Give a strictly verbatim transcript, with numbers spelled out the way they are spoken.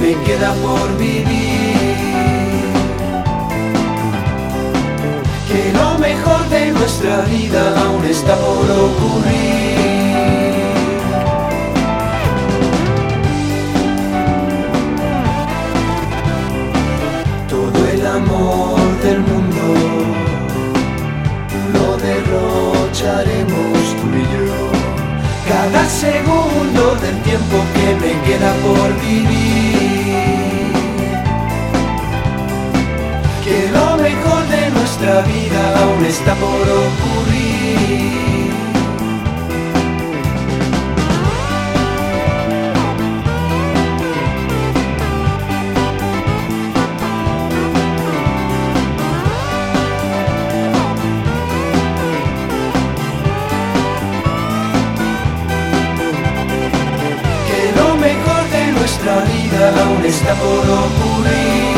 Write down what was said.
me queda por vivir, que lo mejor de nuestra vida aún está por ocurrir. Todo el amor del mundo lo derrocharemos tú y yo, cada segundo del tiempo que me queda por vivir, que lo mejor de nuestra vida aún está por ocurrir. Que lo mejor de nuestra vida aún está por ocurrir.